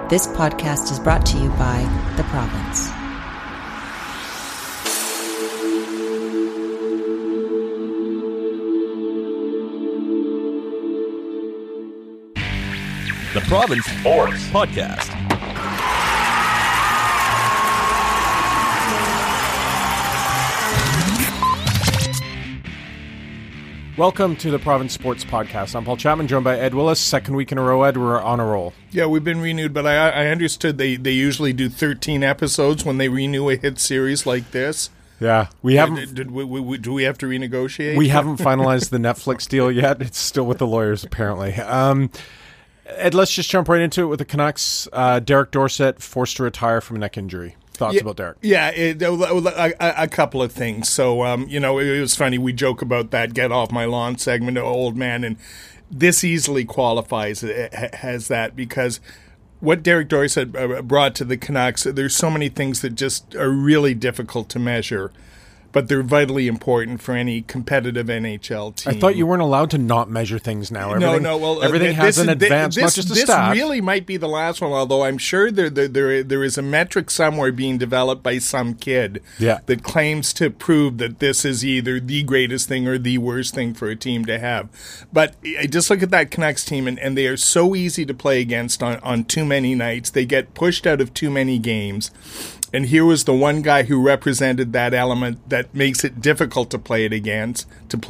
This podcast is brought to you by The Province. The Province Sports Podcast. Welcome to the Province Sports Podcast. I'm Paul Chapman, joined by Ed Willis. Second week in a row, Ed, we're on a roll. Yeah, we've been renewed, but I understood they usually do 13 episodes when they renew a hit series like this. Yeah, we haven't. Do we have to renegotiate? We haven't finalized the Netflix deal yet. It's still with the lawyers, apparently. Ed, let's just jump right into it with the Canucks. Derek Dorsett forced to retire from a neck injury. Thoughts about Derek? Yeah, a couple of things. So, it was funny. We joke about that "get off my lawn" segment, old man, and this easily qualifies as that because what Derek Dorsett brought to the Canucks, there's so many things that just are really difficult to measure, but they're vitally important for any competitive NHL team. I thought you weren't allowed to not measure things now. Everything has an advance, not just a stat. This really might be the last one, although I'm sure there is a metric somewhere being developed by some kid that claims to prove that this is either the greatest thing or the worst thing for a team to have. But just look at that Canucks team, and they are so easy to play against on too many nights. They get pushed out of too many games. And here was the one guy who represented that element that makes it difficult to play against,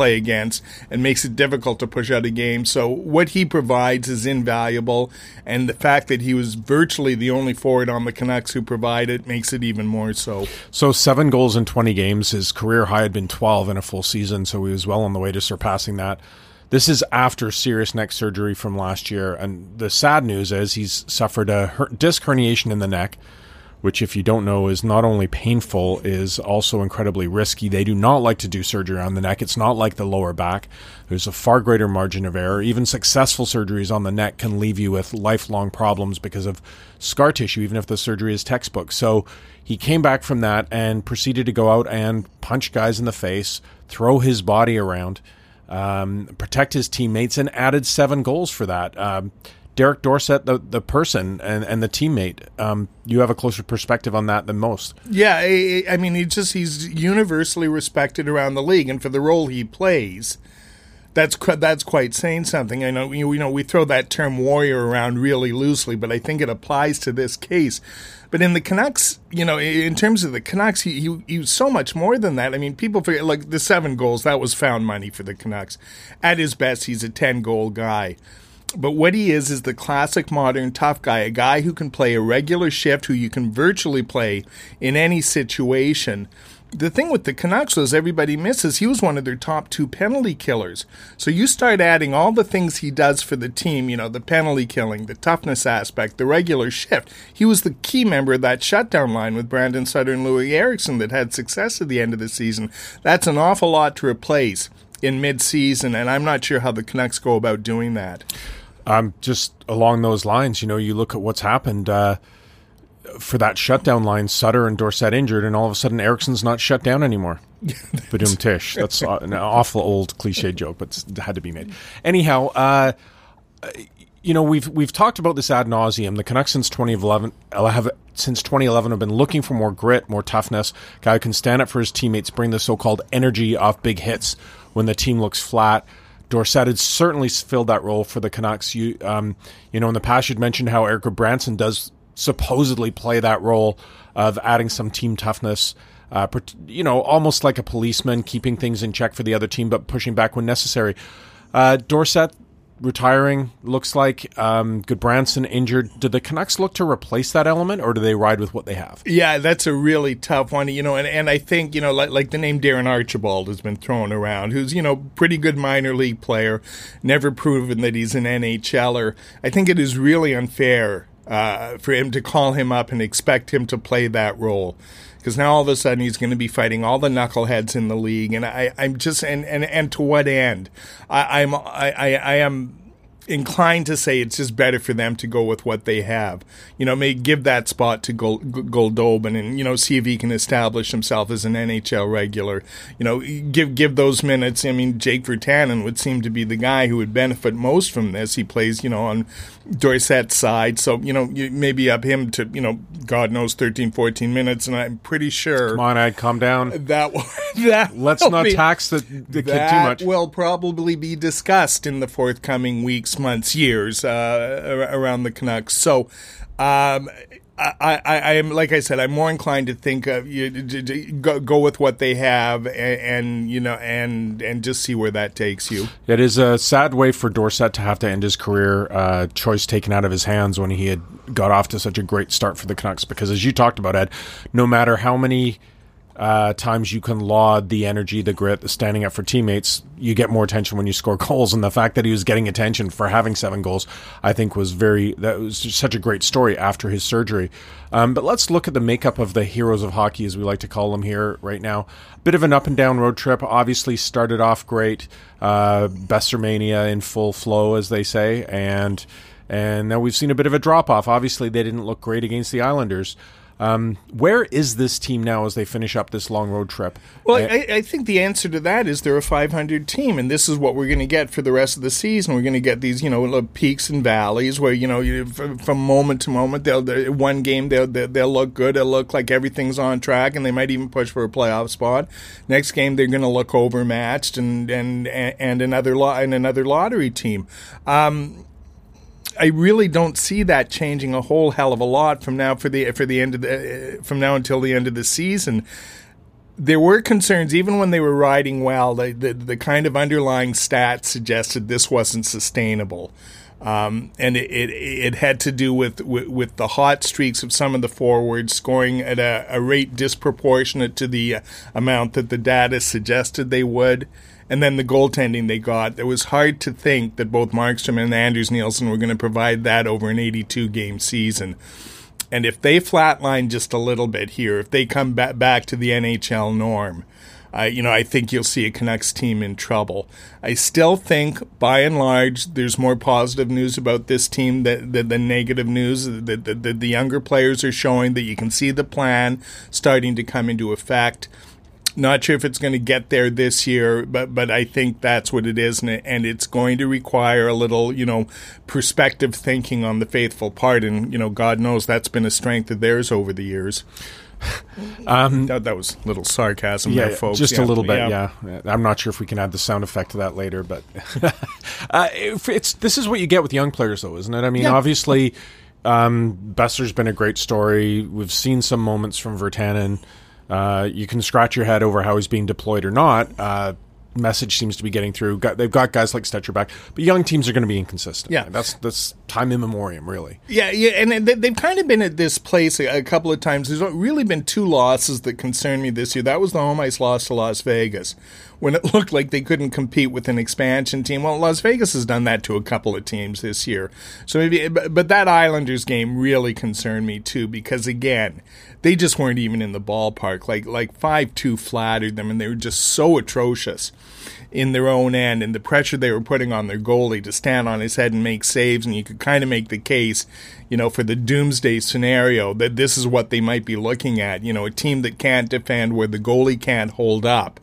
and makes it difficult to push out a game. So what he provides is invaluable, and the fact that he was virtually the only forward on the Canucks who provided makes it even more so. So 7 goals in 20 games. His career high had been 12 in a full season, so he was well on the way to surpassing that. This is after serious neck surgery from last year, and the sad news is he's suffered a disc herniation in the neck, which, if you don't know, is not only painful, is also incredibly risky. They do not like to do surgery on the neck. It's not like the lower back. There's a far greater margin of error. Even successful surgeries on the neck can leave you with lifelong problems because of scar tissue, even if the surgery is textbook. So he came back from that and proceeded to go out and punch guys in the face, throw his body around, protect his teammates, and added 7 goals for that. Derek Dorsett, the person and the teammate, you have a closer perspective on that than most. Yeah, I mean, he's universally respected around the league, and for the role he plays, that's quite saying something. I know we throw that term warrior around really loosely, but I think it applies to this case. But in the Canucks, in terms of the Canucks, he was so much more than that. I mean, people forget, like the 7 goals, that was found money for the Canucks. At his best, he's a 10-goal guy. But what he is the classic modern tough guy, a guy who can play a regular shift, who you can virtually play in any situation. The thing with the Canucks was everybody misses. He was one of their top 2 penalty killers. So you start adding all the things he does for the team, the penalty killing, the toughness aspect, the regular shift. He was the key member of that shutdown line with Brandon Sutter and Louis Eriksson that had success at the end of the season. That's an awful lot to replace in mid-season, and I'm not sure how the Canucks go about doing that. Just along those lines, you look at what's happened for that shutdown line. Sutter and Dorsett injured, and all of a sudden Eriksson's not shut down anymore. Badum tish. That's an awful old cliche joke, but it had to be made. Anyhow, we've talked about this ad nauseum. The Canucks since 2011 have been looking for more grit, more toughness. Guy who can stand up for his teammates, bring the so-called energy off big hits when the team looks flat. Dorsett had certainly filled that role for the Canucks. In the past, you'd mentioned how Erik Gudbranson does supposedly play that role of adding some team toughness, almost like a policeman, keeping things in check for the other team, but pushing back when necessary. Dorsett retiring, looks like. Gudbranson injured. Do the Canucks look to replace that element, or do they ride with what they have? Yeah, that's a really tough one. And I think, like the name Darren Archibald has been thrown around, who's, pretty good minor league player, never proven that he's an NHLer. I think it is really unfair for him to call him up and expect him to play that role. Because now all of a sudden he's going to be fighting all the knuckleheads in the league, and I'm just and to what end? I am inclined to say it's just better for them to go with what they have. May give that spot to Goldobin and, see if he can establish himself as an NHL regular. Give those minutes. I mean, Jake Virtanen would seem to be the guy who would benefit most from this. He plays, on Dorset's side. So, you maybe up him to, God knows, 13, 14 minutes. And I'm pretty sure. Come on, Ed, calm down. Let's not tax the kid too much. That will probably be discussed in the forthcoming weeks, months, years around the Canucks. So, I am, like I said, I'm more inclined to think of go with what they have and just see where that takes you. It is a sad way for Dorsett to have to end his career, choice taken out of his hands when he had got off to such a great start for the Canucks. Because as you talked about, Ed, no matter how many times you can laud the energy, the grit, the standing up for teammates, you get more attention when you score goals. And the fact that he was getting attention for having 7 goals, I think that was just such a great story after his surgery. But let's look at the makeup of the heroes of hockey, as we like to call them here right now. Bit of an up and down road trip. Obviously started off great, Bessermania in full flow, as they say. And now we've seen a bit of a drop off. Obviously they didn't look great against the Islanders. Where is this team now as they finish up this long road trip? Well, I think the answer to that is they're a 500 team, and this is what we're going to get for the rest of the season. We're going to get these, peaks and valleys where, from moment to moment, one game they'll look good, they'll look like everything's on track, and they might even push for a playoff spot. Next game they're going to look overmatched and another lottery team. I really don't see that changing a whole hell of a lot from now until the end of the season. There were concerns even when they were riding well. The kind of underlying stats suggested this wasn't sustainable, and it had to do with the hot streaks of some of the forwards scoring at a rate disproportionate to the amount that the data suggested they would. And then the goaltending they got, it was hard to think that both Markstrom and Anders Nielsen were going to provide that over an 82-game season. And if they flatline just a little bit here, if they come back to the NHL norm, I think you'll see a Canucks team in trouble. I still think, by and large, there's more positive news about this team than negative news. The younger players are showing that you can see the plan starting to come into effect. Not sure if it's going to get there this year, but I think that's what it is, and it's going to require a little, perspective thinking on the faithful part, and, God knows that's been a strength of theirs over the years. That was a little sarcasm there, folks. Just a little bit, yeah. I'm not sure if we can add the sound effect to that later, but this is what you get with young players, though, isn't it? I mean, obviously, Besser's been a great story. We've seen some moments from Virtanen. You can scratch your head over how he's being deployed or not. Message seems to be getting through. They've got guys like Stetcher back, but young teams are going to be inconsistent. Yeah, that's time immemorial, really. Yeah, and they've kind of been at this place a couple of times. There's really been 2 losses that concern me this year. That was the home ice loss to Las Vegas, when it looked like they couldn't compete with an expansion team. Well, Las Vegas has done that to a couple of teams this year. So but that Islanders game really concerned me too, because again, they just weren't even in the ballpark. Like 5-2 flattered them, and they were just so atrocious in their own end, and the pressure they were putting on their goalie to stand on his head and make saves, and you could kind of make the case, for the doomsday scenario that this is what they might be looking at, a team that can't defend where the goalie can't hold up.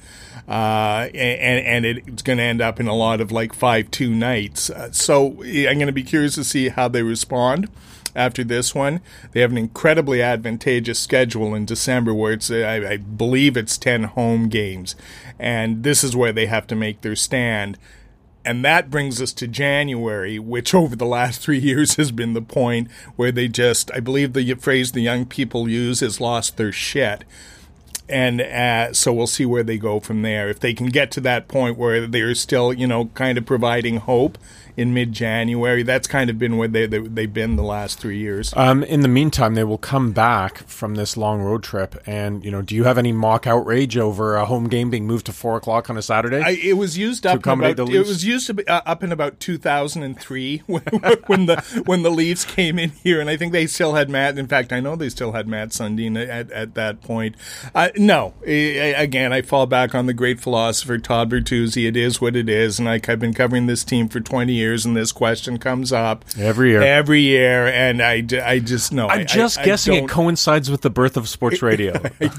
And it's going to end up in a lot of 5-2 nights. So I'm going to be curious to see how they respond after this one. They have an incredibly advantageous schedule in December where it's, I believe it's 10 home games. And this is where they have to make their stand. And that brings us to January, which over the last 3 years has been the point where they just, I believe the phrase the young people use is lost their shit. And so we'll see where they go from there. If they can get to that point where they're still, kind of providing hope in mid-January, that's kind of been where they've been the last 3 years. In the meantime, they will come back from this long road trip. And, do you have any mock outrage over a home game being moved to 4 o'clock on a Saturday? It was used up in about 2003 when the Leafs came in here, and I think they still had Matt. In fact, I know they still had Matt Sundin at that point. No. Again, I fall back on the great philosopher Todd Bertuzzi. It is what it is, and I've been covering this team for 20 years, and this question comes up every year, and I just know. I'm just guessing it coincides with the birth of sports radio.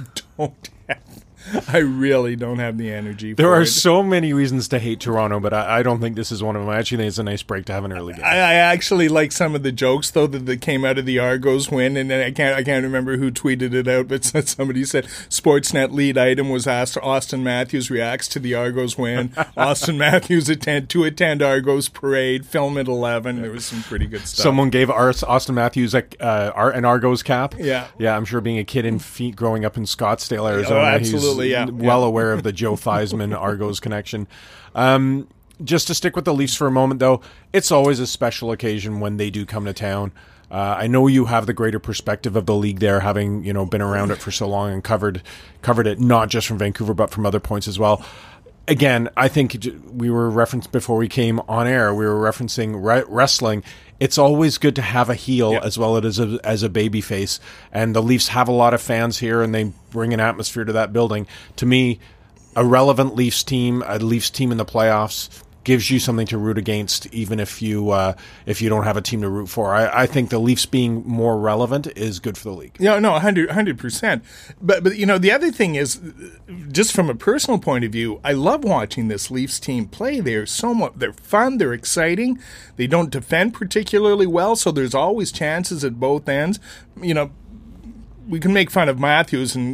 I really don't have the energy for it. There are so many reasons to hate Toronto, but I don't think this is one of them. I actually think it's a nice break to have an early game. I actually like some of the jokes, though, that came out of the Argos win, and I can't remember who tweeted it out, but somebody said Sportsnet lead item was asked Austin Matthews reacts to the Argos win. Austin Matthews to attend Argos parade, film at 11. There was some pretty good stuff. Someone gave Austin Matthews an Argos cap. Yeah. I'm sure being a kid in feet growing up in Scottsdale, Arizona, absolutely. He's well aware of the Joe Theismann Argos connection. Just to stick with the Leafs for a moment, though, it's always a special occasion when they do come to town. I know you have the greater perspective of the league there, having been around it for so long and covered it not just from Vancouver but from other points as well. Again, I think we were referenced before we came on air. We were referencing wrestling. It's always good to have a heel as well as a baby face. And the Leafs have a lot of fans here, and they bring an atmosphere to that building. To me, a relevant Leafs team, a Leafs team in the playoffs, gives you something to root against, even if you don't have a team to root for. I think the Leafs being more relevant is good for the league. No, 100%. But the other thing is, just from a personal point of view, I love watching this Leafs team play. They're fun, they're exciting. They don't defend particularly well, so there's always chances at both ends. We can make fun of Matthews and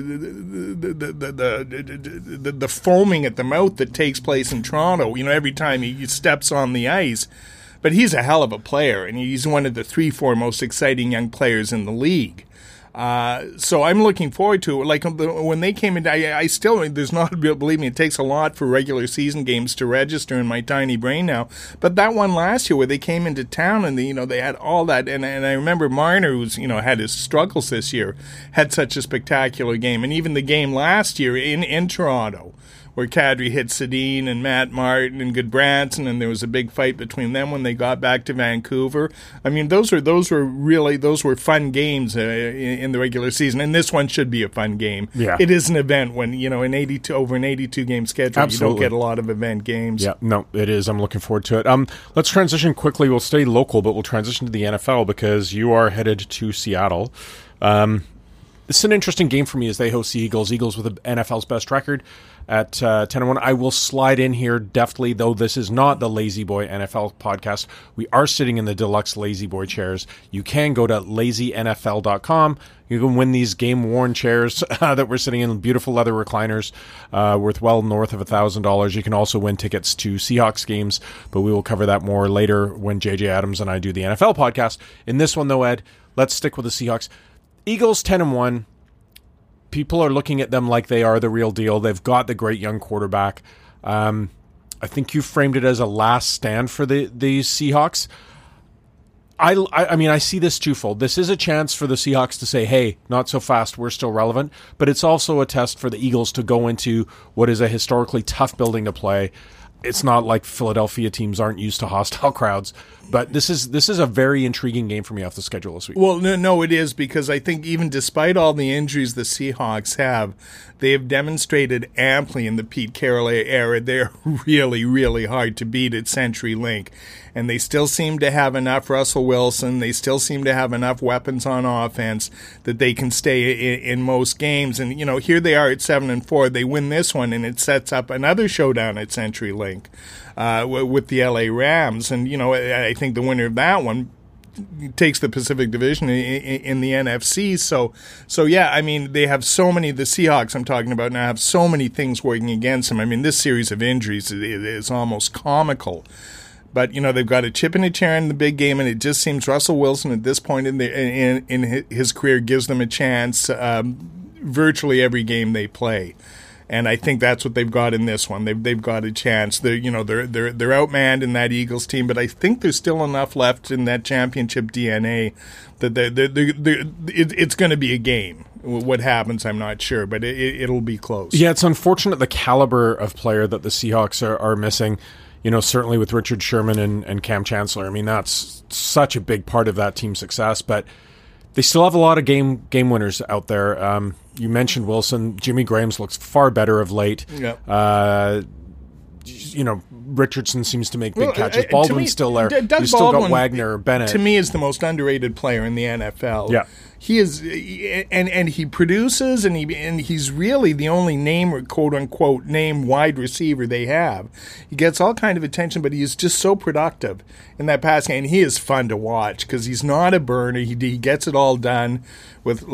the foaming at the mouth that takes place in Toronto. Every time he steps on the ice, but he's a hell of a player, and he's one of the 3-4 most exciting young players in the league. So I'm looking forward to it. Like when they came in, I still, believe me, it takes a lot for regular season games to register in my tiny brain now. But that one last year where they came into town and they had all that, and I remember Marner, who's had his struggles this year, had such a spectacular game, and even the game last year in Toronto, where Kadri hit Sedin and Matt Martin and Goodbranson, and there was a big fight between them when they got back to Vancouver. I mean, those were fun games in the regular season, and this one should be a fun game. Yeah. It is an event when over an 82 game schedule. Absolutely. You don't get a lot of event games. Yeah, no, it is. I'm looking forward to it. Let's transition quickly. We'll stay local, but we'll transition to the NFL because you are headed to Seattle. It's an interesting game for me as they host the Eagles. Eagles with the NFL's best record at 10-1. I will slide in here deftly, though this is not the Lazy Boy NFL podcast. We are sitting in the deluxe Lazy Boy chairs. You can go to lazynfl.com. You can win these game-worn chairs that we're sitting in, beautiful leather recliners worth well north of $1,000. You can also win tickets to Seahawks games, but we will cover that more later when JJ Adams and I do the NFL podcast. In this one, though, Ed, let's stick with the Seahawks. Eagles 10-1. People are looking at them like they are the real deal. They've got the great young quarterback. I think you framed it as a last stand for the Seahawks. I mean, I see this twofold. This is a chance for the Seahawks to say, hey, not so fast, we're still relevant. But it's also a test for the Eagles to go into what is a historically tough building to play. It's not like Philadelphia teams aren't used to hostile crowds, but this is a very intriguing game for me off the schedule this week. Well, no, it is, because I think even despite all the injuries the Seahawks have, they have demonstrated amply in the Pete Carroll era they're really, really hard to beat at CenturyLink. And they still seem to have enough Russell Wilson. They still seem to have enough weapons on offense that they can stay in most games. And, here they are at 7-4. They win this one, and it sets up another showdown at CenturyLink with the LA Rams. And, I think the winner of that one takes the Pacific Division in the NFC. So yeah, I mean, they have so many, the Seahawks I'm talking about now have so many things working against them. I mean, this series of injuries is almost comical. But, they've got a chip and a chair in the big game, and it just seems Russell Wilson at this point in his career gives them a chance virtually every game they play. And I think that's what they've got in this one. They've got a chance. They're outmanned in that Eagles team, but I think there's still enough left in that championship DNA that it's going to be a game. What happens, I'm not sure, but it'll be close. Yeah, it's unfortunate the caliber of player that the Seahawks are missing. Certainly with Richard Sherman and Cam Chancellor. I mean, that's such a big part of that team's success, but they still have a lot of game winners out there. you mentioned Wilson. Jimmy Graham's looks far better of late. Yeah. Richardson seems to make big catches. Baldwin's still there. You've still got Wagner, Bennett. To me, is the most underrated player in the NFL. Yeah. He is, and he produces, and he's really the only name, or quote unquote name wide receiver they have. He gets all kind of attention, but he is just so productive in that passing, and he is fun to watch because he's not a burner. He gets it all done with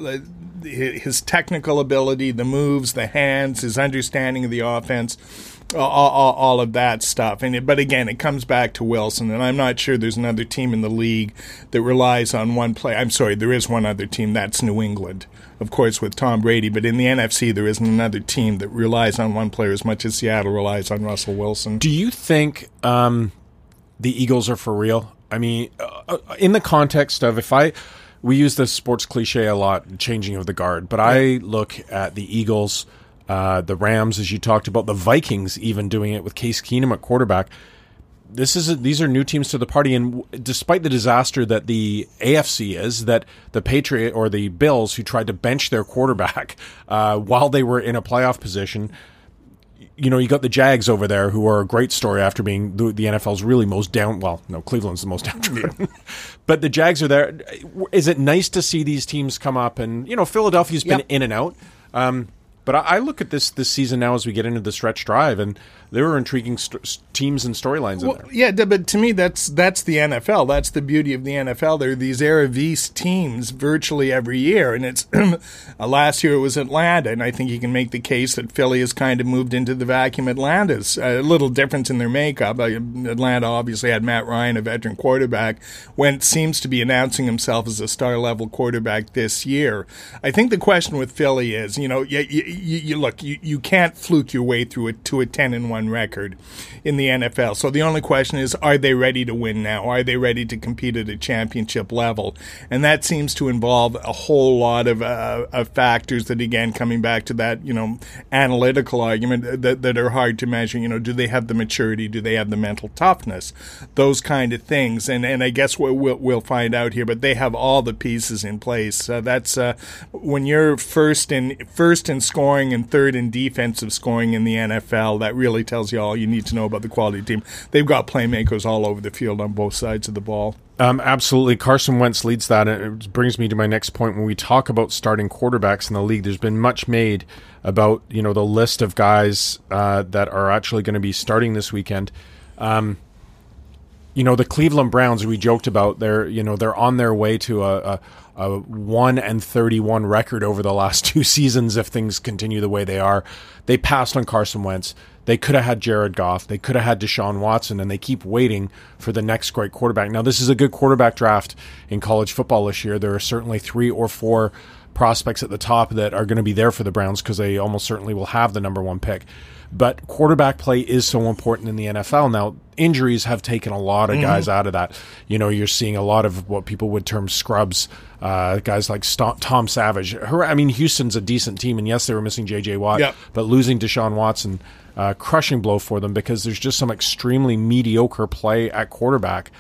his technical ability, the moves, the hands, his understanding of the offense. All of that stuff. But again, it comes back to Wilson, and I'm not sure there's another team in the league that relies on one player. I'm sorry, there is one other team, that's New England, of course, with Tom Brady. But in the NFC, there isn't another team that relies on one player as much as Seattle relies on Russell Wilson. Do you think the Eagles are for real? I mean, in the context of we use the sports cliche a lot, changing of the guard, but I look at the Eagles, the Rams, as you talked about, the Vikings even doing it with Case Keenum at quarterback. These are new teams to the party, and despite the disaster that the AFC is, that the Patriot or the Bills, who tried to bench their quarterback while they were in a playoff position, you got the Jags over there, who are a great story after being the NFL's really most down. Well, no, Cleveland's the most downtrodden, but the Jags are there. Is it nice to see these teams come up? And Philadelphia's been in and out. But I look at this season now as we get into the stretch drive, and there are intriguing teams and storylines in there. Yeah, but to me, that's the NFL. That's the beauty of the NFL. There are these Eredivisie teams virtually every year, and it's last year it was Atlanta, and I think you can make the case that Philly has kind of moved into the vacuum. Atlanta's a little difference in their makeup. Atlanta obviously had Matt Ryan, a veteran quarterback. Wentz seems to be announcing himself as a star-level quarterback this year. I think the question with Philly is, you can't fluke your way through it to a 10-1 record in the NFL. So the only question is, are they ready to win now? Are they ready to compete at a championship level? And that seems to involve a whole lot of factors that, again, coming back to that, analytical argument that are hard to measure. Do they have the maturity? Do they have the mental toughness? Those kind of things. And I guess we'll find out here, but they have all the pieces in place. That's when you're first in scoring and third in defensive scoring in the NFL, that really tells you all you need to know about the quality team. They've got playmakers all over the field on both sides of the ball. Absolutely. Carson Wentz leads that, and it brings me to my next point. When we talk about starting quarterbacks in the league, there's been much made about the list of guys that are actually going to be starting this weekend. The Cleveland Browns, we joked about, they're on their way to a 1-31 record over the last 2 seasons if things continue the way they are. They passed on Carson Wentz. They could have had Jared Goff. They could have had Deshaun Watson, and they keep waiting for the next great quarterback. Now, this is a good quarterback draft in college football this year. There are certainly 3 or 4 prospects at the top that are going to be there for the Browns because they almost certainly will have the number 1 pick. But quarterback play is so important in the NFL. Now, injuries have taken a lot of guys out of that. You're seeing a lot of what people would term scrubs, guys like Tom Savage. Houston's a decent team, and yes, they were missing J.J. Watt, but losing Deshaun Watson, crushing blow for them because there's just some extremely mediocre play at quarterback.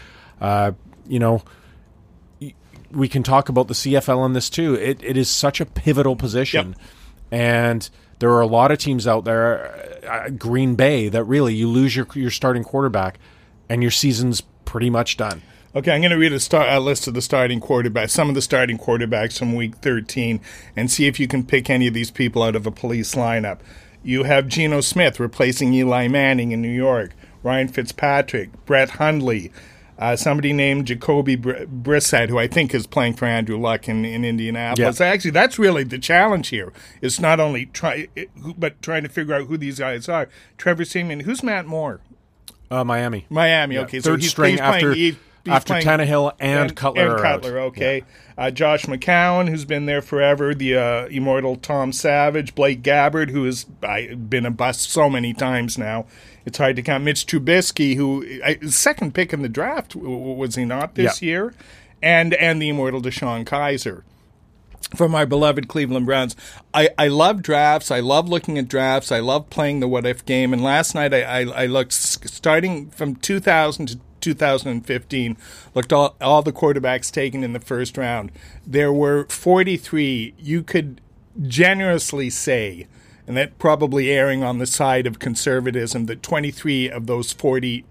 We can talk about the CFL on this too. It is such a pivotal position, and there are a lot of teams out there, Green Bay, that really you lose your starting quarterback and your season's pretty much done. Okay, I'm going to read a list of the starting quarterbacks, some of the starting quarterbacks from Week 13, and see if you can pick any of these people out of a police lineup. You have Geno Smith replacing Eli Manning in New York, Ryan Fitzpatrick, Brett Hundley, somebody named Jacoby Brissett, who I think is playing for Andrew Luck in Indianapolis. Yeah. Actually, that's really the challenge here. It's not only trying to figure out who these guys are. Trevor Siemian. Who's Matt Moore? Miami. Yeah. Okay, third string after Tannehill and Cutler. Okay. Yeah. Josh McCown, who's been there forever. The immortal Tom Savage. Blake Gabbert, who has been a bust so many times now. It's hard to count. Mitch Trubisky, who second pick in the draft, was he not this year? And the immortal DeShone Kizer from our beloved Cleveland Browns. I love drafts. I love looking at drafts. I love playing the what-if game. And last night I looked, starting from 2000 to 2015, looked all the quarterbacks taken in the first round. There were 43. You could generously say, and that probably erring on the side of conservatism, that 23 of those 43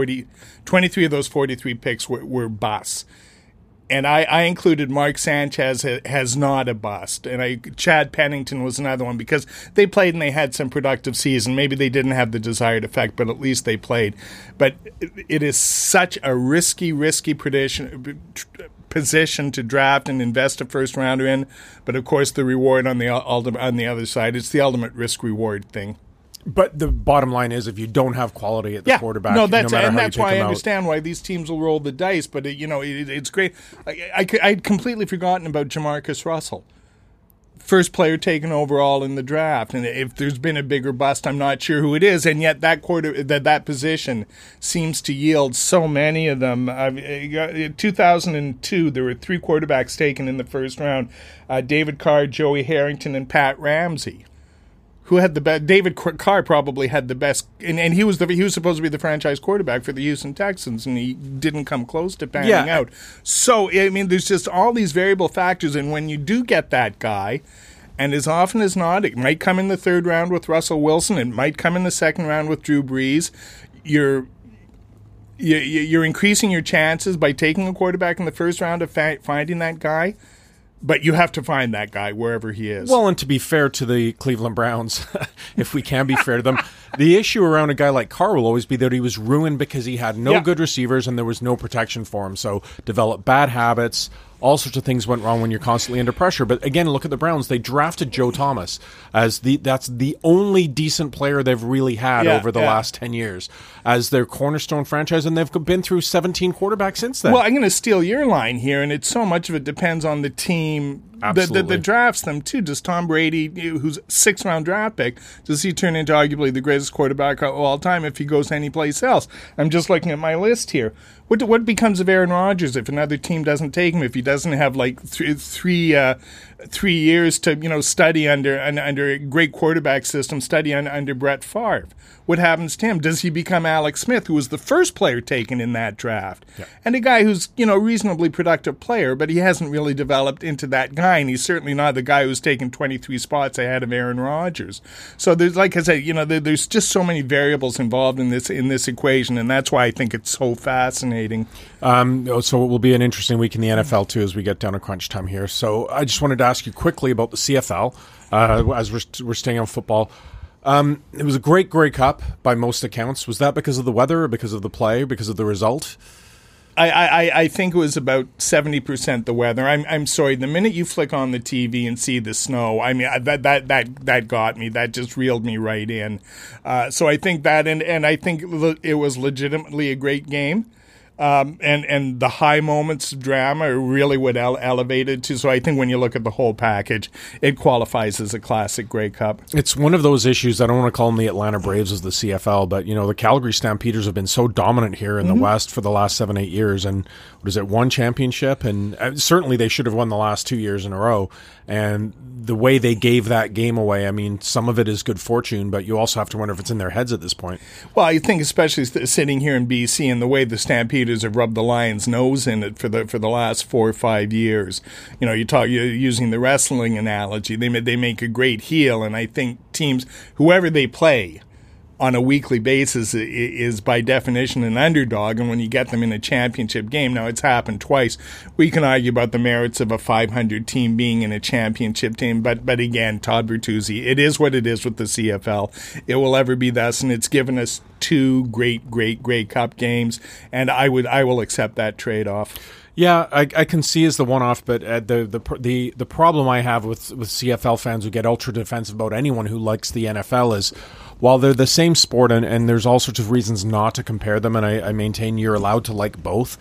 picks were busts. And I included Mark Sanchez as not a bust. And Chad Pennington was another one because they played and they had some productive season. Maybe they didn't have the desired effect, but at least they played. But it is such a risky position to draft and invest a first rounder in. But of course, the reward on the other side, it's the ultimate risk reward thing. But the bottom line is, if you don't have quality at the quarterback, that's no matter how that's you pick why I them understand why these teams will roll the dice. But it's great. I'd completely forgotten about Jamarcus Russell, first player taken overall in the draft. And if there's been a bigger bust, I'm not sure who it is. And yet that position seems to yield so many of them. In 2002, there were 3 quarterbacks taken in the first round: David Carr, Joey Harrington, and Pat Ramsey. Who had the best? David Carr probably had the best, and he was supposed to be the franchise quarterback for the Houston Texans, and he didn't come close to panning out. So I mean, there's just all these variable factors, and when you do get that guy, and as often as not, it might come in the 3rd round with Russell Wilson, it might come in the 2nd round with Drew Brees. You're increasing your chances by taking a quarterback in the 1st round of finding that guy. But you have to find that guy wherever he is. Well, and to be fair to the Cleveland Browns, if we can be fair to them, the issue around a guy like Carr will always be that he was ruined because he had no good receivers and there was no protection for him. So developed bad habits. All sorts of things went wrong when you're constantly under pressure. But again, look at the Browns. They drafted Joe Thomas as that's the only decent player they've really had over the last 10 years as their cornerstone franchise, and they've been through 17 quarterbacks since then. Well, I'm going to steal your line here, and it's so much of it depends on the team that drafts them, too. Does Tom Brady, who's a 6th-round draft pick, does he turn into arguably the greatest quarterback of all time if he goes anyplace else? I'm just looking at my list here. What becomes of Aaron Rodgers if another team doesn't take him, if he doesn't have like 3 years to study under a great quarterback system, study under Brett Favre? What happens to him? Does he become Alex Smith, who was the first player taken in that draft? Yeah. And a guy who's, reasonably productive player, but he hasn't really developed into that guy, and he's certainly not the guy who's taken 23 spots ahead of Aaron Rodgers. So there's, like I said, there's just so many variables involved in this equation, and that's why I think it's so fascinating. So it will be an interesting week in the NFL, too, as we get down to crunch time here. So I just wanted to ask you quickly about the CFL, as we're staying on football. It was a great Grey Cup by most accounts. Was that because of the weather, or because of the play, because of the result? I think it was about 70% the weather. I'm sorry. The minute you flick on the TV and see the snow, I mean that got me. That just reeled me right in. So I think that, and I think it was legitimately a great game. And the high moments of drama are really what elevated to. So I think when you look at the whole package, it qualifies as a classic Grey Cup. It's one of those issues. I don't want to call them the Atlanta Braves as the CFL, but the Calgary Stampeders have been so dominant here in the West for the last 7-8 years, and what is it, 1 championship, and certainly they should have won the last 2 years in a row. And the way they gave that game away, I mean, some of it is good fortune, but you also have to wonder if it's in their heads at this point. Well, I think especially sitting here in BC and the way the Stampeders have rubbed the Lions' nose in it for the last 4 or 5 years. You're using the wrestling analogy. They make a great heel, and I think teams, whoever they play on a weekly basis, is by definition an underdog, and when you get them in a championship game, now it's happened twice. We can argue about the merits of a 500 team being in a championship team, but again, Todd Bertuzzi, it is what it is with the CFL. It will ever be thus, and it's given us 2 great Grey Cup games, and I will accept that trade-off. Yeah, I can see as the one-off, but the problem I have with CFL fans who get ultra defensive about anyone who likes the NFL is, while they're the same sport and there's all sorts of reasons not to compare them, and I maintain you're allowed to like both.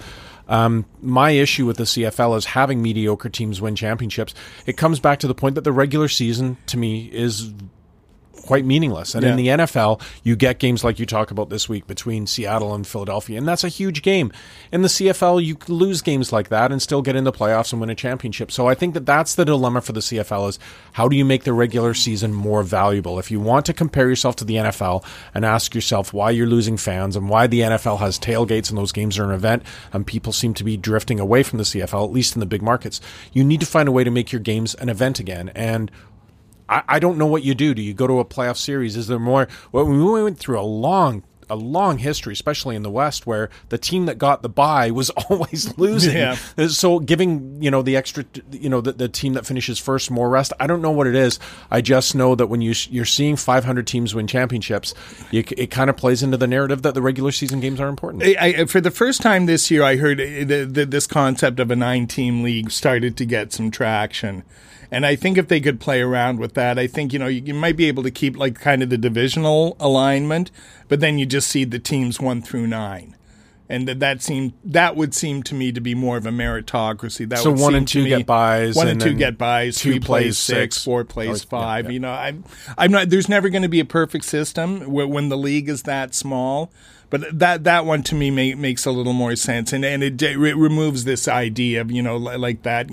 My issue with the CFL is having mediocre teams win championships. It comes back to the point that the regular season, to me, is quite meaningless. And in the NFL, you get games like you talk about this week between Seattle and Philadelphia, and that's a huge game. In the CFL, you lose games like that and still get in the playoffs and win a championship. So I think that's the dilemma for the CFL is, how do you make the regular season more valuable? If you want to compare yourself to the NFL and ask yourself why you're losing fans and why the NFL has tailgates and those games are an event and people seem to be drifting away from the CFL, at least in the big markets, you need to find a way to make your games an event again. And I don't know what you do. Do you go to a playoff series? Is there more? Well, we went through a long history, especially in the West, where the team that got the bye was always losing. Yeah. So giving, the extra, the team that finishes first more rest. I don't know what it is. I just know that when you're seeing 500 teams win championships, it kind of plays into the narrative that the regular season games are important. For the first time this year, I heard this concept of a 9-team league started to get some traction. And I think if they could play around with that, I think, you might be able to keep like kind of the divisional alignment, but then you just see the teams 1 through 9. And that would seem to me to be more of a meritocracy. That so would 1 and 2 get buys. 1 and 2 get buys. 3 plays 6. 4 plays 5. Yeah. I'm not. There's never going to be a perfect system when the league is that small. But that one to me makes a little more sense, and it removes this idea of like that.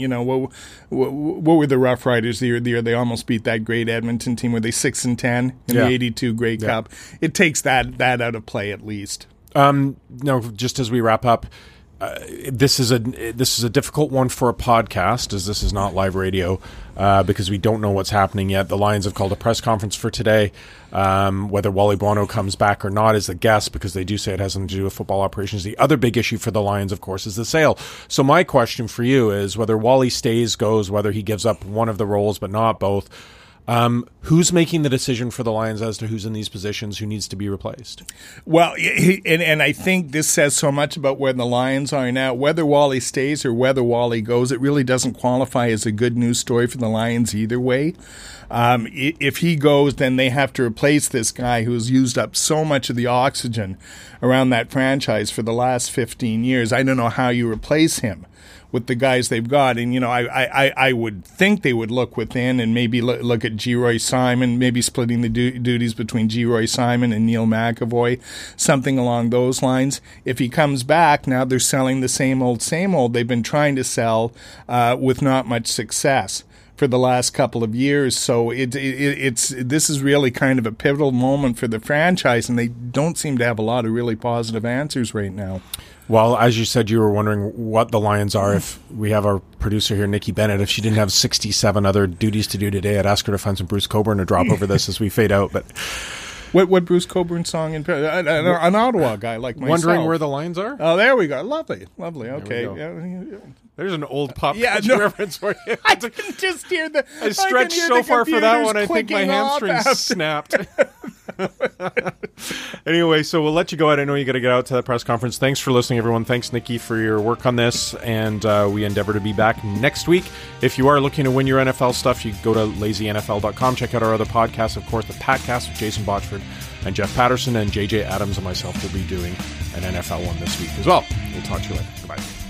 What were the Rough Riders the year they almost beat that great Edmonton team? Were they 6-10 in the '82 Grey Cup? It takes that out of play at least. Just as we wrap up, this is a difficult one for a podcast, as this is not live radio, because we don't know what's happening yet. The Lions have called a press conference for today. Whether Wally Buono comes back or not is a guess, because they do say it has nothing to do with football operations. The other big issue for the Lions, of course, is the sale. So my question for you is whether Wally stays, goes, whether he gives up one of the roles but not both. Who's making the decision for the Lions as to who's in these positions, who needs to be replaced? Well, and I think this says so much about where the Lions are now. Whether Wally stays or whether Wally goes, it really doesn't qualify as a good news story for the Lions either way. If he goes, then they have to replace this guy who's used up so much of the oxygen around that franchise for the last 15 years. I don't know how you replace him with the guys they've got. And, I would think they would look within and maybe look at Geroy Simon, maybe splitting the duties between Geroy Simon and Neil McAvoy, something along those lines. If he comes back, now they're selling the same old they've been trying to sell with not much success for the last couple of years. So this is really kind of a pivotal moment for the franchise, and they don't seem to have a lot of really positive answers right now. Well, as you said, you were wondering what the Lions are. If we have our producer here, Nikki Bennett, if she didn't have 67 other duties to do today, I'd ask her to find some Bruce Cockburn to drop over this as we fade out. But what Bruce Cockburn song? An Ottawa guy like myself. Wondering where the Lions are? Oh, there we go. Lovely. Okay. There's an old pop culture reference for you. I can just hear the. I stretched so far for that one, I think my hamstrings snapped. Anyway, so we'll let you go out. I know you got to get out to that press conference. Thanks for listening, everyone. Thanks, Nikki, for your work on this. And we endeavor to be back next week. If you are looking to win your NFL stuff, you can go to lazynfl.com. Check out our other podcasts. Of course, the Patcast with Jason Botchford and Jeff Patterson, and JJ Adams and myself will be doing an NFL one this week as well. We'll talk to you later. Goodbye.